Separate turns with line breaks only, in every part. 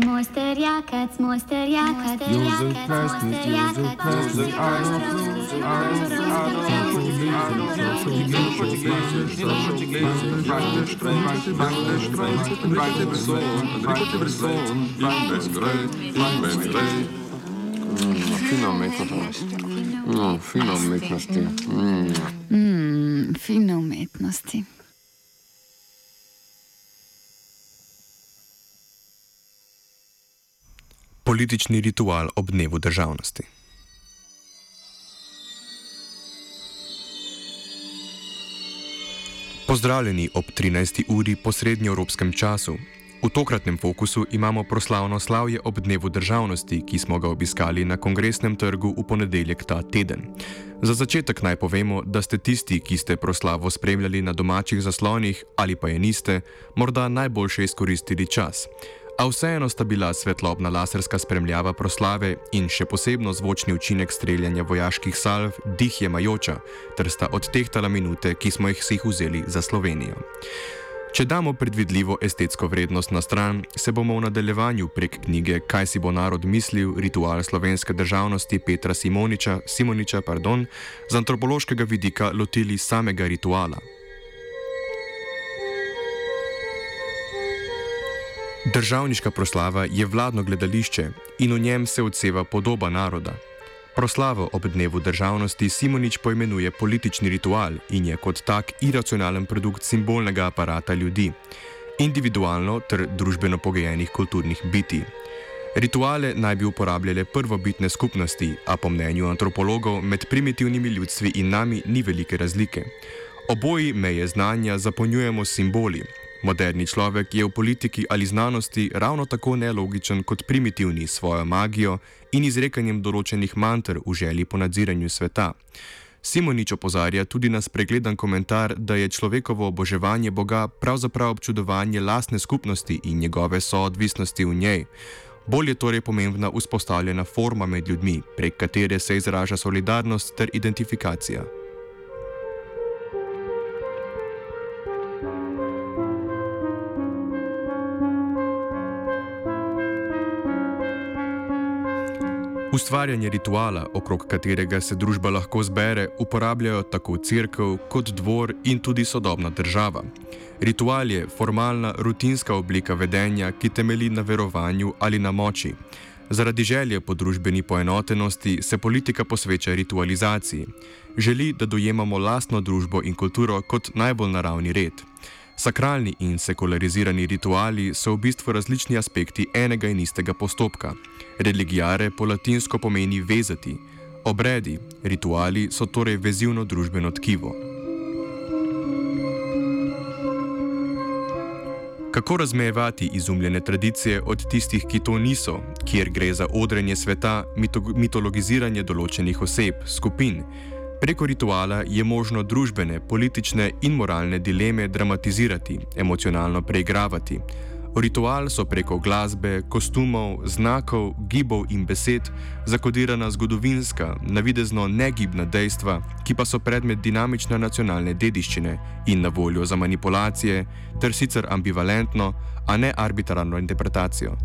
Fino umetnosti. Fino umetnosti.
Fino umetnosti.
Politični ritual ob dnevu državnosti. Pozdravljeni ob 13. uri po srednjeevropskem času. V tokratnem fokusu imamo proslavno slavje ob dnevu državnosti, ki smo ga obiskali na Kongresnem trgu v ponedeljek ta teden. Za začetek naj povemo, da ste tisti, ki ste proslavo spremljali na domačih zaslonih ali pa je niste, morda najboljše izkoristili čas. A vseeno sta bila svetlobna laserska spremljava proslave in še posebno zvočni učinek streljanja vojaških salv dih jemajoča, ter sta odtehtala minute, ki smo jih si vzeli za Slovenijo. Če damo predvidljivo estetsko vrednost na stran, se bomo v nadaljevanju prek knjige Kaj si bo narod mislil, ritual slovenske državnosti Petra Simoniča, z antropološkega vidika lotili samega rituala. Državniška proslava je vladno gledališče in v njem se odseva podoba naroda. Proslavo ob dnevu državnosti Simonič poimenuje politični ritual in je kot tak iracionalen produkt simbolnega aparata ljudi, individualno ter družbeno pogojenih kulturnih bitij. Rituale naj bi uporabljale prvobitne skupnosti, a po mnenju antropologov med primitivnimi ljudstvi in nami ni velike razlike. Oboji meje znanja zapolnjujemo s simboli. Moderni človek je v politiki ali znanosti ravno tako nelogičen kot primitivni s svojo magijo in izrekanjem določenih manter v želji po nadziranju sveta. Simonič opozarja tudi na spregledan komentar, da je človekovo oboževanje Boga pravzaprav občudovanje lastne skupnosti in njegove soodvisnosti v njej. Bolj je torej pomembna vzpostavljena forma med ljudmi, prek katere se izraža solidarnost ter identifikacija. Ustvarjanje rituala, okrog katerega se družba lahko zbere, uporabljajo tako cerkev kot dvor in tudi sodobna država. Ritual je formalna, rutinska oblika vedenja, ki temelji na verovanju ali na moči. Zaradi želje po družbeni poenotenosti se politika posveča ritualizaciji. Želi, da dojemamo lastno družbo in kulturo kot najbolj naravni red. Sakralni in sekularizirani rituali so v bistvu različni aspekti enega in istega postopka. Religiare po latinsko pomeni vezati. Obredi, rituali so torej vezivno družbeno tkivo. Kako razmejevati izumljene tradicije od tistih, ki to niso, kjer gre za odrenje sveta, mitologiziranje določenih oseb, skupin? Preko rituala je možno družbene, politične in moralne dileme dramatizirati, emocionalno preigravati. V ritual so preko glasbe, kostumov, znakov, gibov in besed zakodirana zgodovinska, navidezno negibna dejstva, ki pa so predmet dinamične nacionalne dediščine in na voljo za manipulacije, ter sicer ambivalentno, a ne arbitrarno interpretacijo.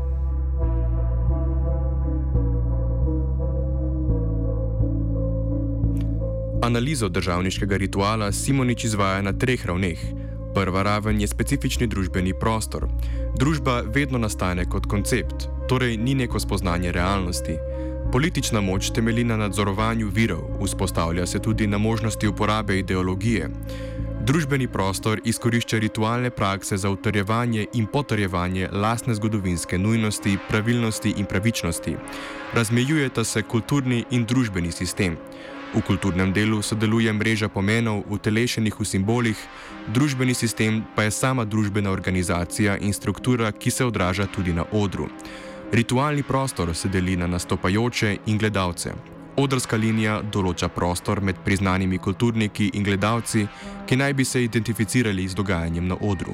Analizo državniškega rituala Simonič izvaja na 3 ravneh. Prva raven je specifični družbeni prostor. Družba vedno nastane kot koncept, torej ni neko spoznanje realnosti. Politična moč temelji na nadzorovanju virov, vzpostavlja se tudi na možnosti uporabe ideologije. Družbeni prostor izkorišča ritualne prakse za utrjevanje in potrjevanje lastne zgodovinske nujnosti, pravilnosti in pravičnosti. Razmejujeta se kulturni in družbeni sistem. V kulturnem delu sodeluje mreža pomenov, utelešenih v simbolih, družbeni sistem pa je sama družbena organizacija in struktura, ki se odraža tudi na odru. Ritualni prostor se deli na nastopajoče in gledalce. Odrska linija določa prostor med priznanimi kulturniki in gledalci, ki naj bi se identificirali z dogajanjem na odru.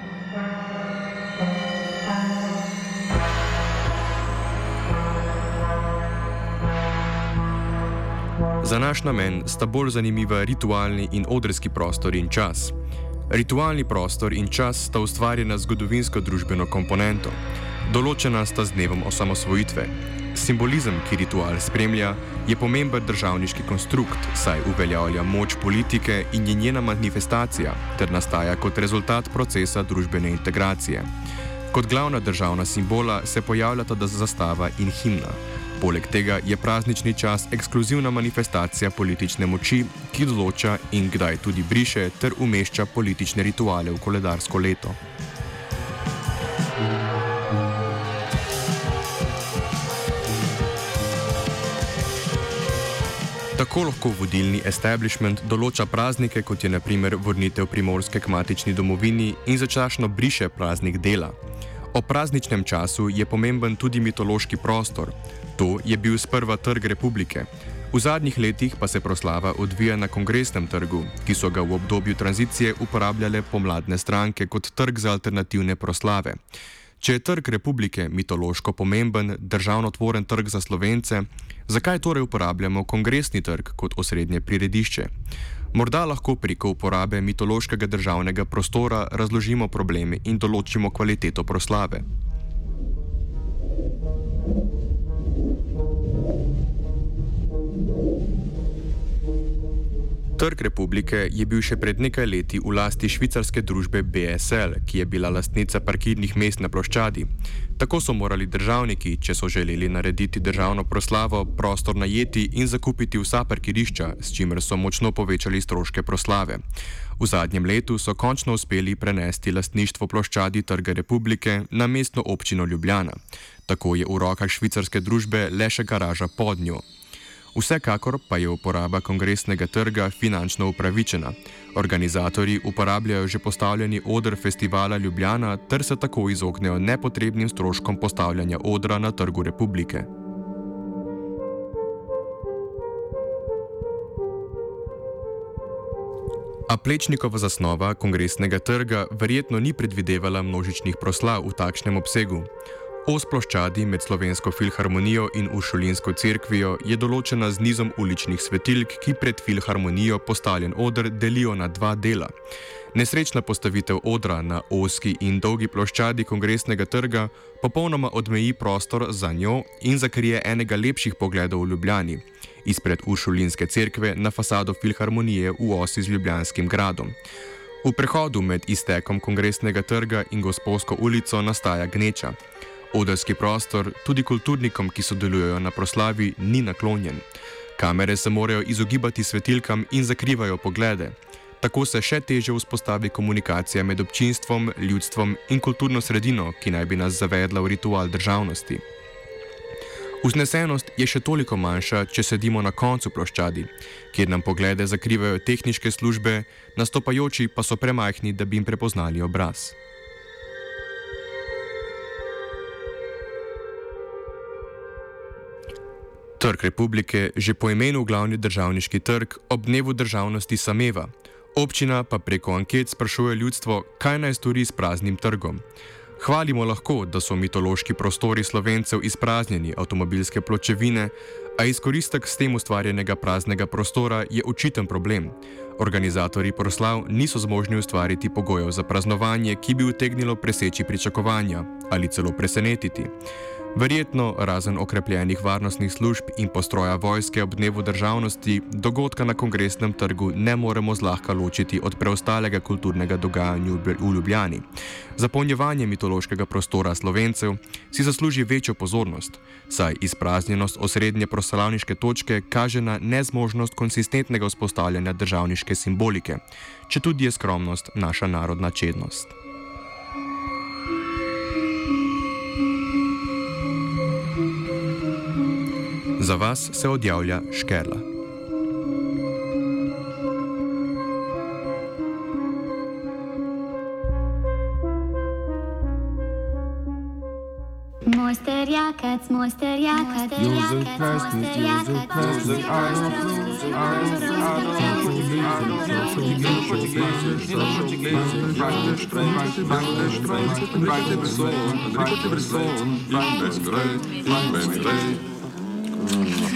Za naš namen sta bolj zanimiva ritualni in odrski prostor in čas. Ritualni prostor in čas sta ustvarjena zgodovinsko družbeno komponento. Določena sta z dnevom osamosvojitve. Simbolizem, ki ritual spremlja, je pomemben državniški konstrukt, saj uveljavlja moč politike in je njena manifestacija, ter nastaja kot rezultat procesa družbene integracije. Kot glavna državna simbola se pojavljata zastava in himna. Poleg tega je praznični čas ekskluzivna manifestacija politične moči, ki določa in kdaj tudi briše ter umešča politične rituale v koledarsko leto. Tako lahko vodilni establishment določa praznike, kot je na primer vrnitev Primorske k matični domovini in začasno briše praznik dela. Ob prazničnem času je pomemben tudi mitološki prostor. To je bil sprva Trg Republike. V zadnjih letih pa se proslava odvija na Kongresnem trgu, ki so ga v obdobju tranzicije uporabljale pomladne stranke kot trg za alternativne proslave. Če je Trg Republike mitološko pomemben, državnotvoren trg za Slovence, zakaj torej uporabljamo Kongresni trg kot osrednje priredišče? Morda lahko preko uporabe mitološkega državnega prostora razložimo probleme in določimo kvaliteto proslave. Trg Republike je bil še pred nekaj leti v lasti švicarske družbe BSL, ki je bila lastnica parkirnih mest na ploščadi. Tako so morali državniki, če so želeli narediti državno proslavo, prostor najeti in zakupiti vsa parkirišča, s čimer so močno povečali stroške proslave. V zadnjem letu so končno uspeli prenesti lastništvo ploščadi Trga Republike na mestno občino Ljubljana. Tako je v rokah švicarske družbe le še garaža pod njo. Vsekakor pa je uporaba Kongresnega trga finančno upravičena. Organizatorji uporabljajo že postavljeni oder festivala Ljubljana ter se tako izognejo nepotrebnim stroškom postavljanja odra na Trgu Republike. A Plečnikova zasnova Kongresnega trga verjetno ni predvidevala množičnih proslav v takšnem obsegu. Os ploščadi med Slovensko filharmonijo in Uršulinsko cerkvijo je določena z nizom uličnih svetilk, ki pred filharmonijo postavljen oder delijo na dva dela. Nesrečna postavitev odra na ozki in dolgi ploščadi Kongresnega trga popolnoma odmeji prostor za njo in zakrije enega lepših pogledov v Ljubljani, izpred Uršulinske cerkve na fasado filharmonije v osi z Ljubljanskim gradom. V prehodu med iztekom Kongresnega trga in Gosposko ulico nastaja gneča. Odrski prostor tudi kulturnikom, ki sodelujejo na proslavi, ni naklonjen. Kamere se morajo izogibati svetilkam in zakrivajo poglede. Tako se še teže vzpostavi komunikacija med občinstvom, ljudstvom in kulturno sredino, ki naj bi nas zavedla v ritual državnosti. Vznesenost je še toliko manjša, če sedimo na koncu ploščadi, kjer nam poglede zakrivajo tehniške službe, nastopajoči pa so premajhni, da bi jim prepoznali obraz. Trg Republike že po imenu glavni državniški trg ob dnevu državnosti sameva. Občina pa preko anket sprašuje ljudstvo, kaj naj stori s praznim trgom. Hvalimo lahko, da so mitološki prostori Slovencev izpraznjeni avtomobilske pločevine, a izkoristek s tem ustvarjenega praznega prostora je očiten problem. Organizatorji proslav niso zmožni ustvariti pogojev za praznovanje, ki bi utegnilo preseči pričakovanja ali celo presenetiti. Verjetno, razen okrepljenih varnostnih služb in postroja vojske ob dnevu državnosti, dogodka na Kongresnem trgu ne moremo zlahka ločiti od preostalega kulturnega dogajanja v Ljubljani. Zapolnjevanje mitološkega prostora Slovencev si zasluži večjo pozornost, saj izpraznjenost osrednje proslavniške točke kaže na nezmožnost konsistentnega vzpostavljanja državniške simbolike, četudi je skromnost naša narodna čednost. Za vas se odjavlja Škerla.
Mojster Jakac, Mojster Jakac, Josef Krasnik, Josef Krasnik, Arnold